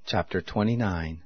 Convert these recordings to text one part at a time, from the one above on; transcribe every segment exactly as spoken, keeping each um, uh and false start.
Chapter twenty-nine.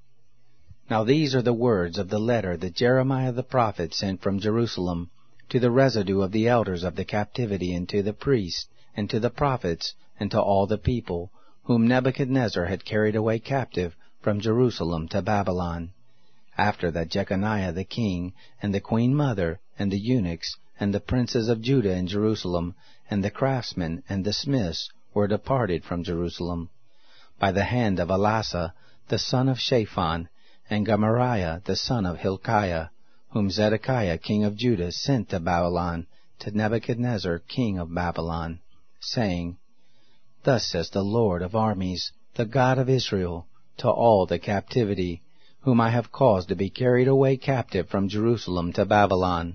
Now these are the words of the letter that Jeremiah the prophet sent from Jerusalem to the residue of the elders of the captivity, and to the priests, and to the prophets, and to all the people, whom Nebuchadnezzar had carried away captive from Jerusalem to Babylon, after that Jeconiah the king, and the queen mother, and the eunuchs, and the princes of Judah and Jerusalem, and the craftsmen, and the smiths, were departed from Jerusalem, by the hand of Elasah the son of Shaphan, and Gemariah the son of Hilkiah, whom Zedekiah king of Judah sent to Babylon, to Nebuchadnezzar king of Babylon, saying, Thus says the Lord of armies, the God of Israel, to all the captivity, whom I have caused to be carried away captive from Jerusalem to Babylon.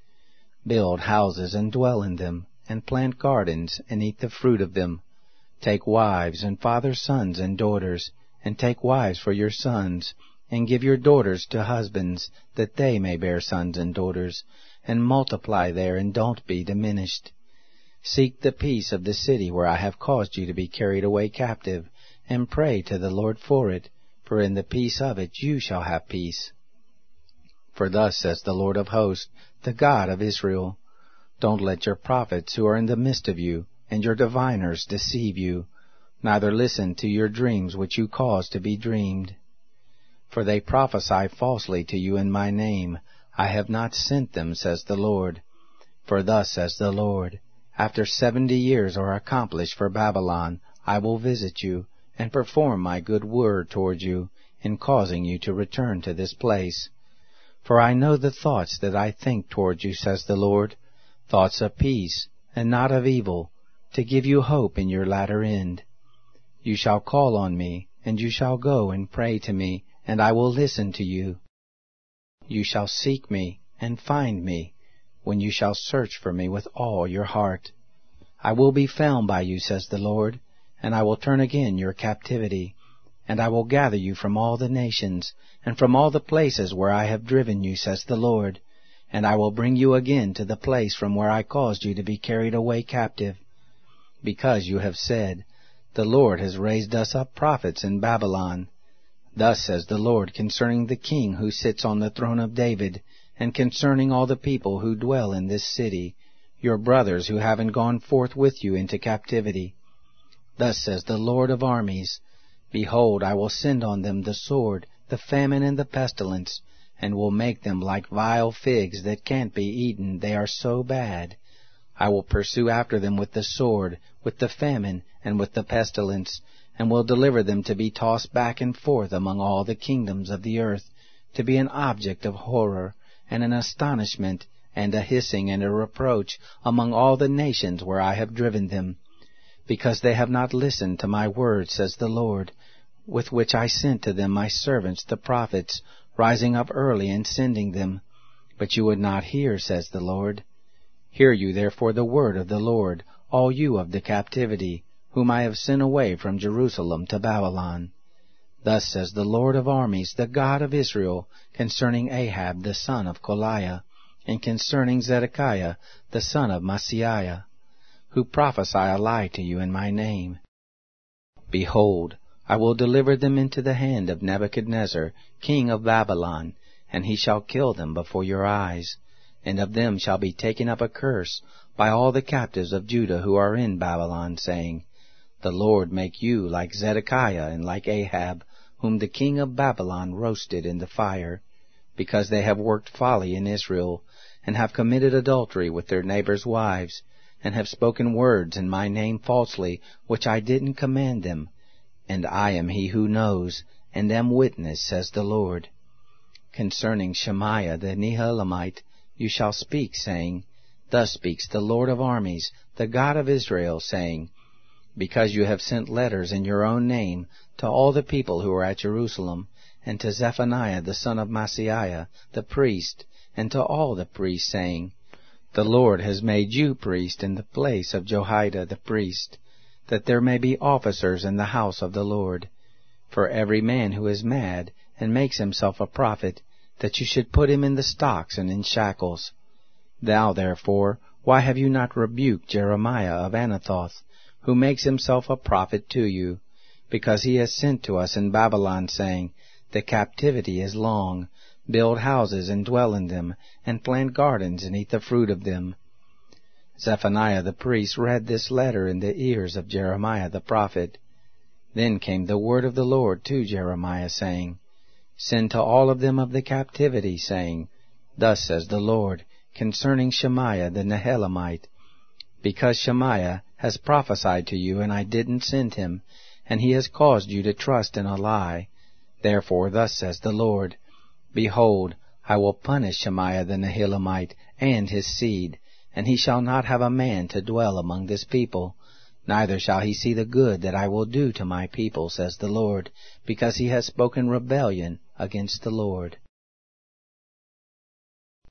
Build houses and dwell in them, and plant gardens, and eat the fruit of them. Take wives, and father sons and daughters, and take wives for your sons, and give your daughters to husbands, that they may bear sons and daughters, and multiply there, and don't be diminished. Seek the peace of the city where I have caused you to be carried away captive, and pray to the Lord for it, for in the peace of it you shall have peace. For thus says the Lord of hosts, the God of Israel, Don't let your prophets who are in the midst of you, and your diviners deceive you, neither listen to your dreams which you cause to be dreamed. For they prophesy falsely to you in my name. I have not sent them, says the Lord. For thus says the Lord, After seventy years are accomplished for Babylon, I will visit you, and perform my good word toward you, in causing you to return to this place. For I know the thoughts that I think toward you, says the Lord, thoughts of peace, and not of evil, to give you hope in your latter end. You shall call on me, and you shall go and pray to me, and I will listen to you. You shall seek me, and find me, when you shall search for me with all your heart. I will be found by you, says the Lord, and I will turn again your captivity, and I will gather you from all the nations, and from all the places where I have driven you, says the Lord, and I will bring you again to the place from where I caused you to be carried away captive. Because you have said, The Lord has raised us up prophets in Babylon. Thus says the Lord concerning the king who sits on the throne of David, and concerning all the people who dwell in this city, your brothers who haven't gone forth with you into captivity. Thus says the Lord of armies, Behold, I will send on them the sword, the famine, and the pestilence, and will make them like vile figs that can't be eaten, they are so bad. I will pursue after them with the sword, with the famine, and with the pestilence, and will deliver them to be tossed back and forth among all the kingdoms of the earth, to be an object of horror, and an astonishment, and a hissing, and a reproach among all the nations where I have driven them, because they have not listened to my word, says the Lord, with which I sent to them my servants the prophets, rising up early and sending them. But you would not hear, says the Lord. Hear you therefore the word of the Lord, all you of the captivity, whom I have sent away from Jerusalem to Babylon. Thus says the Lord of armies, the God of Israel, concerning Ahab the son of Koliah, and concerning Zedekiah the son of Maaseiah, who prophesy a lie to you in my name. Behold, I will deliver them into the hand of Nebuchadnezzar, king of Babylon, and he shall kill them before your eyes. And of them shall be taken up a curse by all the captives of Judah who are in Babylon, saying, The Lord make you like Zedekiah and like Ahab, whom the king of Babylon roasted in the fire, because they have worked folly in Israel, and have committed adultery with their neighbors' wives, and have spoken words in my name falsely, which I didn't command them. And I am he who knows, and am witness, says the Lord. Concerning Shemaiah the Nehelamite, you shall speak, saying, Thus speaks the Lord of armies, the God of Israel, saying, Because you have sent letters in your own name to all the people who are at Jerusalem, and to Zephaniah the son of Maaseiah the priest, and to all the priests, saying, The Lord has made you priest in the place of Jehoiada the priest, that there may be officers in the house of the Lord. For every man who is mad, and makes himself a prophet, that you should put him in the stocks and in shackles. Thou therefore, why have you not rebuked Jeremiah of Anathoth, who makes himself a prophet to you? because he has sent to us in Babylon, saying, The captivity is long. Build houses and dwell in them, and plant gardens and eat the fruit of them. Zephaniah the priest read this letter in the ears of Jeremiah the prophet. Then came the word of the Lord to Jeremiah, saying, Send to all of them of the captivity, saying, Thus says the Lord, concerning Shemaiah the Nehelamite, because Shemaiah has prophesied to you, and I didn't send him, and he has caused you to trust in a lie. Therefore thus says the Lord, Behold, I will punish Shemaiah the Nehelamite and his seed, and he shall not have a man to dwell among this people, neither shall he see the good that I will do to my people, says the Lord, because he has spoken rebellion against the Lord.